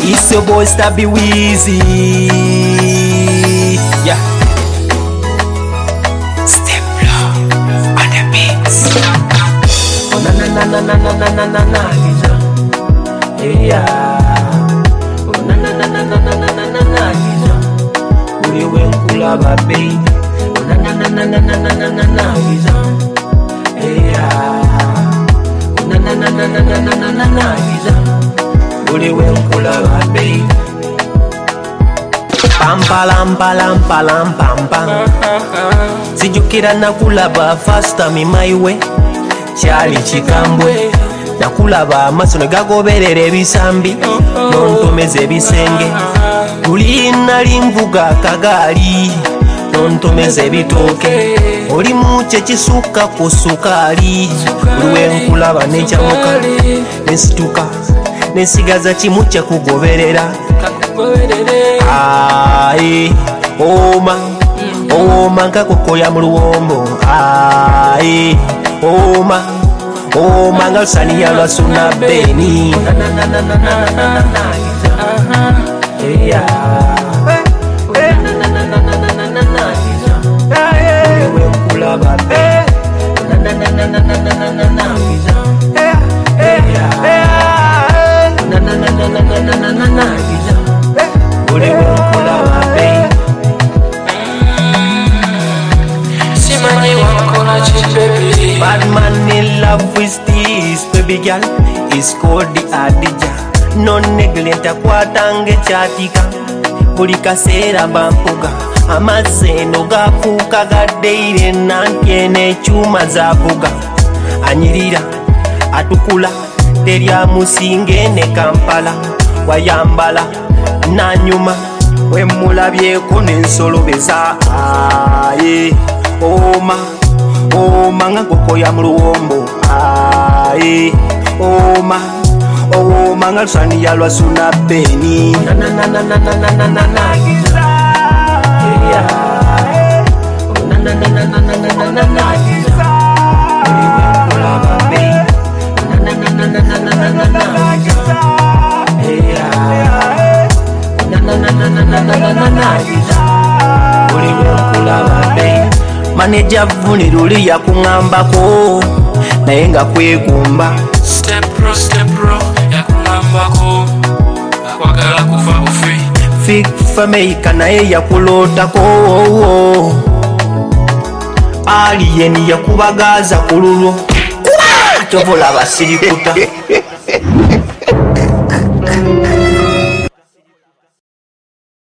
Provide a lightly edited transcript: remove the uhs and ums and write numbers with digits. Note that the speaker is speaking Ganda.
It's your boy Stabby Weezy. Yeah. Step low on the beats. Oh na na na na na na na na na Giza. Yeah. Oh na na na na na na na na na na Giza. Uri wenkulaba baby. Oh na na na na na na na na na na Giza. Yeah. Oh na na na na na na na na na na Giza. Uri wenkulaba baby. Pam palam palam palam pam pam. Sijukira nakulaba faster mi maiwe. Chali chikambwe. Nakulaba amaso negagoberera ebisambi. Nontomeze ebisenge. Tulina limvuga kagaali. Nontomeze ebitooke. Oli muche kisuka ku sukali. Luwe nkulaba nejamuka. Nesituka. Nesigaza kimuche kugoberera. Aye, oma, oma nkakokoya mu luwombo. Aye, oma, oma nga lusaniya lwasuna beni. Bad man in love with this baby girl is called the Adija. No neglect akwatange chatika. Buli kaseera bampuga. Amazeno gafuuka gaddeire nankene chuma zavuga. Anyirira atukula terya musinge ne Kampala. Wayambala nanyuma wemulabyeko n'ensolobeza. Aye oma oma nga kokoya mu luwombo. Aye oma oma nga lusaniya lwasuna beni. Na na na na na na na na na na Giza. Yeah. Na na na na na na na na na na Giza. Kulaba baby. Na na na na na na na na na Giza. Yeah. Na na na na na na na na na Giza. Uliwe kulaba baby. Manager vuni luli yakungambako naye nga kwegumba. Step bro yakungambako akwagala kufa bufe. Fig fameka naye yakulotako. Alien yakubagaza kululwo. Tovola basirikuta.